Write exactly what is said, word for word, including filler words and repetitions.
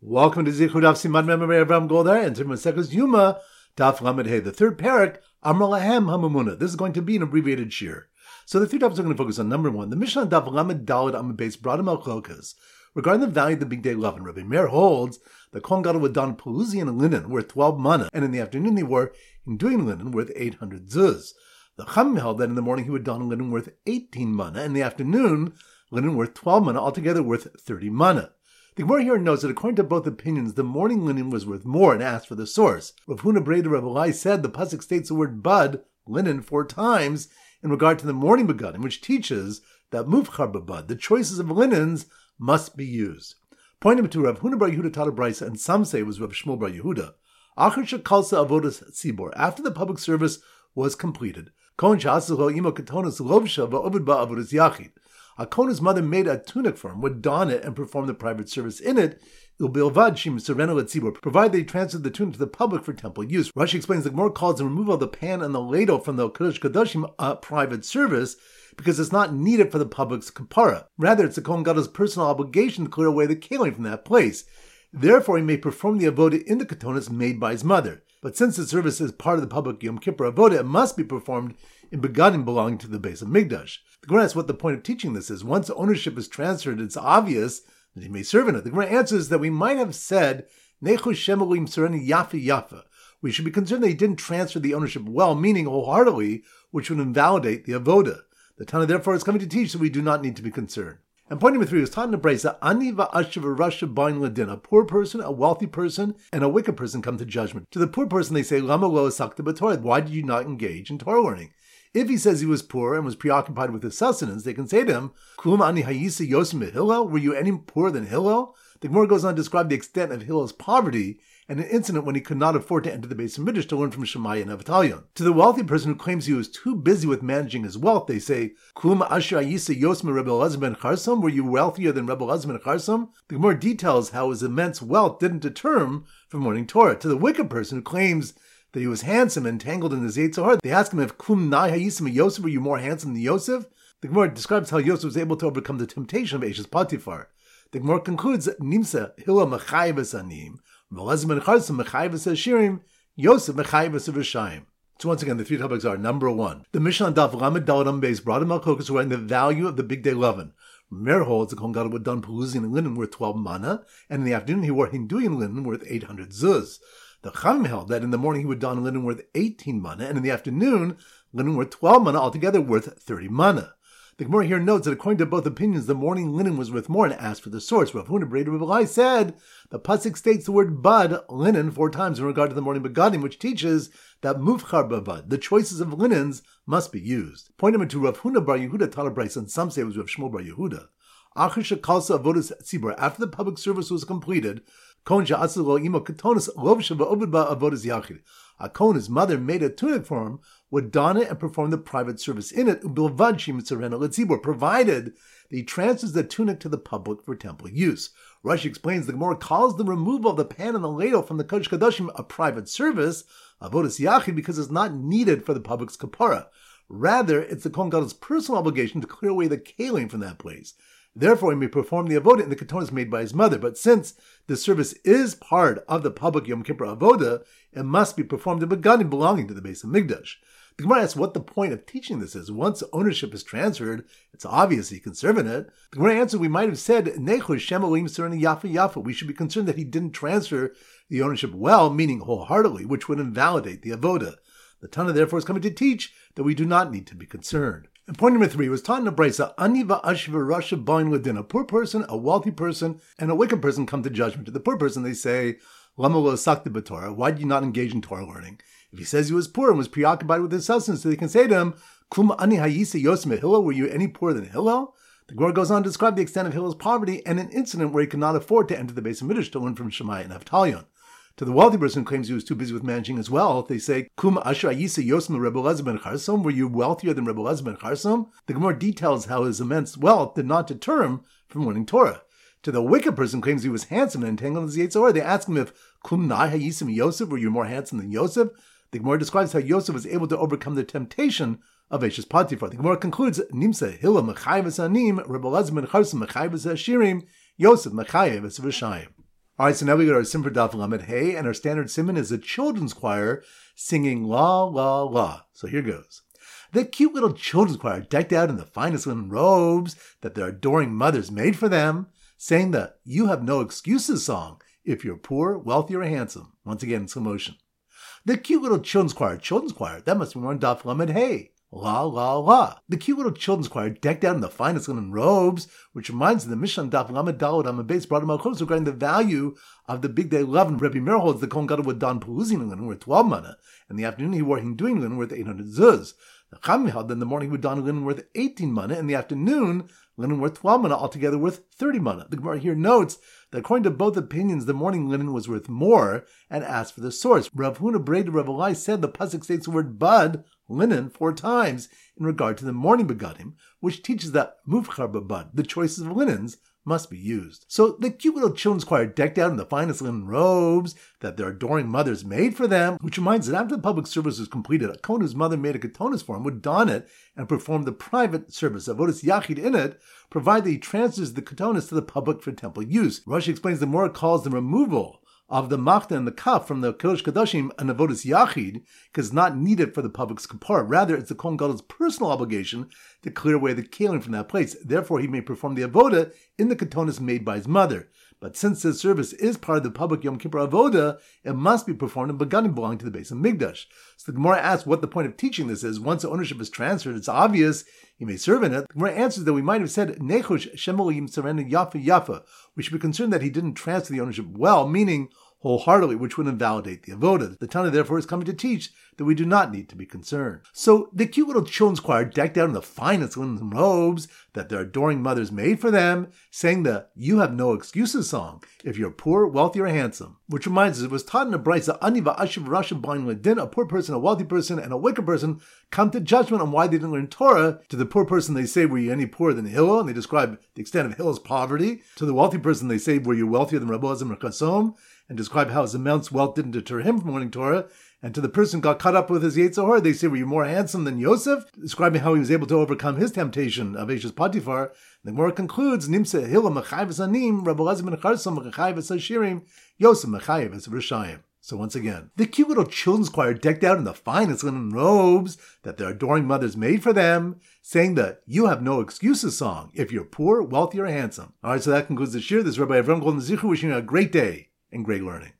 Welcome to Zichud Daf Siman Memory Avram Goldar and Maseches Yuma Daf Lamed Hey, the third parak Amar Lahem Hamamuna. This is going to be an abbreviated shir. So the three topics are going to focus on number one. The Mishnah Daf Lamed Daled Amud Beis brought him Chalkas regarding the value of the big day Lavan. Rabbi Meir holds the Kohen Gadol would don Pelusian linen worth twelve mana, and in the afternoon they wore Hinduin linen worth eight hundred zuz. The Chachamim held that in the morning he would don linen worth eighteen mana, and in the afternoon linen worth twelve mana, altogether worth thirty mana. The Gemara here notes that according to both opinions, the morning linen was worth more and asked for the source. Rav Huna Breda Rav Elai said the pasuk states the word bud, linen, four times in regard to the morning begadim, which teaches that muvchar b'bud, the choices of linens, must be used. Pointing to Rav Huna Bar Yehuda taught a brisa, and some say it was Rav Shmuel Bar Yehuda. Achar shekalsa avodas tzibor, after the public service was completed, Kohen she'aselo imo ketonos lovsha va'ovid ba avodas yachid. A Kohen's mother made a tunic for him, would don it and perform the private service in it, provided they transferred the tunic to the public for temple use. Rashi explains the Gemara calls the removal of the pan and the ladle from the Kodesh Kodashim a private service because it's not needed for the public's kapara. Rather, it's the Kohen Gadol's personal obligation to clear away the kalim from that place. Therefore, he may perform the avodah in the ketonis made by his mother. But since the service is part of the public Yom Kippur avodah, it must be performed in begadim belonging to the Beis Hamikdash. The Gemara asks what the point of teaching this is. Once ownership is transferred, it's obvious that he may serve in it. The Gemara answers that we might have said, Nechu Shem Elohim Sureni Yafa Yafa. We should be concerned that he didn't transfer the ownership well, meaning wholeheartedly, which would invalidate the avodah. The Tana therefore is coming to teach that we do not need to be concerned. And point number three was taught in the Brisa, Ani va'ashav rasha bain ladin. A poor person, a wealthy person, and a wicked person come to judgment. To the poor person they say, Lama lo asakta b'torah. Why did you not engage in Torah learning? If he says he was poor and was preoccupied with his sustenance, they can say to him, Kum ani hayisa yosim Hillel? Were you any poorer than Hillel? The Gemara goes on to describe the extent of Hillel's poverty and an incident when he could not afford to enter the Beis Hamikdash to learn from Shammai and Avtalyon. To the wealthy person who claims he was too busy with managing his wealth, they say, Kum asher hayisa yosim Rebbe Elazar ben Charsom? Were you wealthier than Rebbe Elazar ben Charsom? The Gemara details how his immense wealth didn't deter him from learning Torah. To the wicked person who claims that he was handsome and tangled in his Yetzer Hara, they ask him if Kum nai hayisim Yosef, were you more handsome than Yosef? The Gemara describes how Yosef was able to overcome the temptation of Eshes Potiphar. The Gemara concludes that Nimsa Hillel mechayeves anim, Elazar ben Charsom mechayeves hashirim, Yosef mechayeves v'shayim. So once again, the three topics are: number one, the Mishnah on Daf Lamed Daled Amud Beis brought him Chalkas regarding the value of the big day Lavan. Meir holds the Kohen Gadol would don Pelusian linen worth twelve mana, and in the afternoon he wore Hinduin linen worth eight hundred zuz. The Chachamim held that in the morning he would don linen worth eighteen mana, and in the afternoon, linen worth twelve mana, altogether worth thirty mana. The Gemara here notes that according to both opinions, the morning linen was worth more and asked for the source. Rav Huna Breda Rav Elai said, the pasuk states the word bud, linen, four times in regard to the morning begadim, which teaches that muvchar b'bud, the choices of linens, must be used. Point number two, Rav Huna Bar Yehuda taught a brisa, and some say it was Rav Shmuel Bar Yehuda. Achar shekalsa avodas tzibor, after the public service was completed, Kohen she'aselo imo ketonos lovsha va'ovid ba avodas yachid. A Kohen, his mother, made a tunic for him, would don it and perform the private service in it, ubilvad shemitzarena letzibor, provided that he transfers the tunic to the public for temple use. Rashi explains the Gemara calls the removal of the pan and the ladle from the Kodesh Kodashim a private service, avodas yachid, because it's not needed for the public's kapara. Rather, it's the Kohen Gadol's personal obligation to clear away the kalim from that place. Therefore, he may perform the avodah in the ketonis made by his mother. But since the service is part of the public Yom Kippur avodah, it must be performed in begadim belonging to the Beis Hamikdash. The Gemara asks what the point of teaching this is. Once ownership is transferred, it's obvious he can serve in it. The Gemara answered, we might have said, Nechu Shem Elohim Sureni Yafa Yafa. We should be concerned that he didn't transfer the ownership well, meaning wholeheartedly, which would invalidate the avodah. The Tana therefore is coming to teach that we do not need to be concerned. And point number three was taught in a brisa, Ani va'ashav rasha bain ladin. A poor person, a wealthy person, and a wicked person come to judgment. To the poor person they say, Lama lo asakta b'Torah. Why did you not engage in Torah learning? If he says he was poor and was preoccupied with his sustenance, so they can say to him, Kum ani hayisa yosem Hillel. Were you any poorer than Hillel? The Gemara goes on to describe the extent of Hillel's poverty and an incident where he could not afford to enter the Beis Hamikdash to learn from Shammai and Avtalyon. To the wealthy person who claims he was too busy with managing his wealth, they say, Kum asher ayisa yosem Rebbe Elazar ben Charsom. Were you wealthier than Rebbe Elazar ben Charsom? The Gemara details how his immense wealth did not deter him from learning Torah. To the wicked person who claims he was handsome and entangled in his Yetzer Hara, they ask him if Kum nai hayisim Yosef, were you more handsome than Yosef? The Gemara describes how Yosef was able to overcome the temptation of Eshes Potiphar. The Gemara concludes, Nimsa Hillel mechayeves anim, Rebbe Elazar ben Charsom mechayeves hashirim, Yosef mechayeves v'shayim. All right, so now we go to our Simon for Daf Lamed Hey, and our standard Simon is a children's choir singing La La La. So here goes. The cute little children's choir, decked out in the finest linen robes that their adoring mothers made for them, sang the You Have No Excuses song if you're poor, wealthy, or handsome. Once again in slow motion. The cute little children's choir, children's choir, that must be more on Daf Lamed Hey. La La La. The cute little children's choir, decked out in the finest linen robes, which reminds of the Mishnah Daf Lamed Daled on the base brought Malchus regarding the value of the big day eleven. Rebbe Meir holds the Kohen Gadol would don Peluzin linen worth twelve mana. In the afternoon he wore Hinduin linen worth eight hundred zuz. The Chachamim held that in the morning he would don linen worth eighteen mana. In the afternoon, linen worth twelve mana, altogether worth thirty mana. The Gemara here notes that according to both opinions, the morning linen was worth more, and asked for the source. Rav Huna Brei de Rav Elai said the pasuk states the word bud, linen, four times in regard to the morning begadim, which teaches that muvchar b'bud, the choices of linens, must be used. So the cute little children's choir, decked out in the finest linen robes that their adoring mothers made for them, which reminds that after the public service was completed, a kohen whose mother made a ketonis for him would don it and perform the private service of avodas yachid in it, provided he transfers the ketonis to the public for temple use. Rashi explains the Mora calls the removal of the machta and the kaf from the Kodesh Kodashim an avodas yachid, because it's not needed for the public's kapara. Rather, it's the Kohen Gadol's personal obligation to clear away the kalim from that place. Therefore, he may perform the avoda in the ketonis made by his mother. But since this service is part of the public Yom Kippur avoda, it must be performed in begadim belonging to the base of Migdash. So the Gemara asks what the point of teaching this is. Once the ownership is transferred, it's obvious he may serve in it. The Gemara answers that we might have said nechush shemolim serena yafa yafa. We should be concerned that he didn't transfer the ownership well, meaning wholeheartedly, which would invalidate the avoda. The Tana therefore is coming to teach that we do not need to be concerned. So the cute little children's choir, decked out in the finest linen robes that their adoring mothers made for them, sang the You Have No Excuses song if you're poor, wealthy, or handsome. Which reminds us, it was taught in a brisa, Ani va'ashiv rasha b'ayin ledin, a poor person, a wealthy person, and a wicked person come to judgment on why they didn't learn Torah. To the poor person they say, were you any poorer than Hillel? And they describe the extent of Hillel's poverty. To the wealthy person they say, were you wealthier than Rabbi Azim or Chasom? And describe how his immense wealth didn't deter him from learning Torah. And to the person who got caught up with his Yetzer Hara, they say, were you more handsome than Yosef? Describing how he was able to overcome his temptation of Eshes Potiphar. The Gemara concludes, Nimsa Hillel Mechayv Anim, Rabbi Elazar ben Charsom Mechayv Ashirim, Yosef Mechayv Asrishayim. So once again, the cute little children's choir, decked out in the finest linen robes that their adoring mothers made for them, saying the You Have No Excuses song if you're poor, wealthy, or handsome. All right, so that concludes the shir. This is Rabbi Avram Golden Zichu wishing you a great day and great learning.